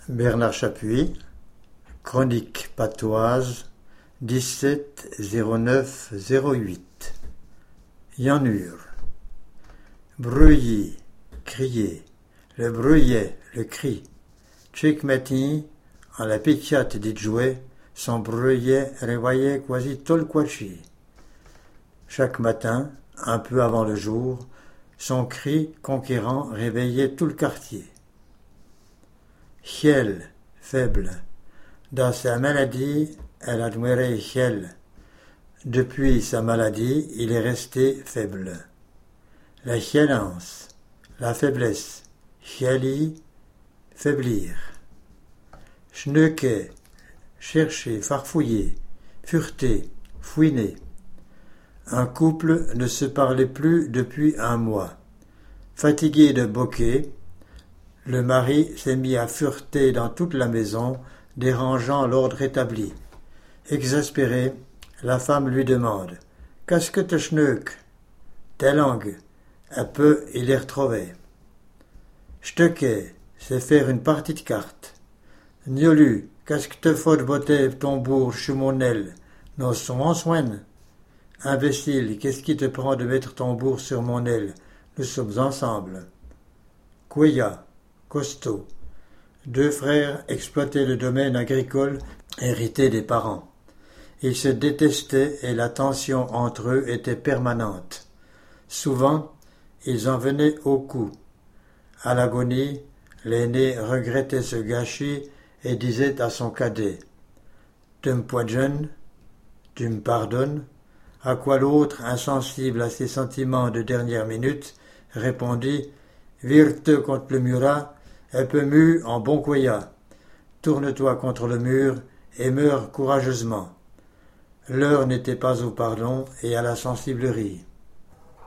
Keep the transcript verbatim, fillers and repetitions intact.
Bernard Chapuis, Chronique patoise, dix-sept zéro neuf zéro huit. Yanur. Breuillis, crier, le breuillet, le cri. Tchik matin, en la picciate dit jouet, son breuillet réveillait quasi tout le quachi. Chaque matin, un peu avant le jour, son cri conquérant réveillait tout le quartier. Chiel, faible. Dans sa maladie, elle admirait Chiel. Depuis sa maladie, il est resté faible. La chielance, la faiblesse. Chieli, faiblir. Schneuke, chercher, farfouiller, fureter, fouiner. Un couple ne se parlait plus depuis un mois. Fatigué de boquer, le mari s'est mis à fureter dans toute la maison, dérangeant l'ordre établi. Exaspérée, la femme lui demande « Qu'est-ce que te schneuk ?» Ta langue. Un peu, il les retrouvait. Steke, c'est faire une partie de cartes. Niolu, qu'est-ce que te faut de botter ton bourg chez mon aile? Nos sont en soin. Imbécile, qu'est-ce qui te prend de mettre ton bourg sur mon aile? Nous sommes ensemble. Kouya, costaud. Deux frères exploitaient le domaine agricole hérité des parents. Ils se détestaient et la tension entre eux était permanente. Souvent, ils en venaient au coup. À l'agonie, l'aîné regrettait ce gâchis et disait à son cadet « Tu me poids-jeune, tu me pardonnes ?» À quoi l'autre, insensible à ses sentiments de dernière minute, répondit « Vire-te contre le murat, un peu mu en bon coya. Tourne-toi contre le mur et meurs courageusement. » L'heure n'était pas au pardon et à la sensiblerie.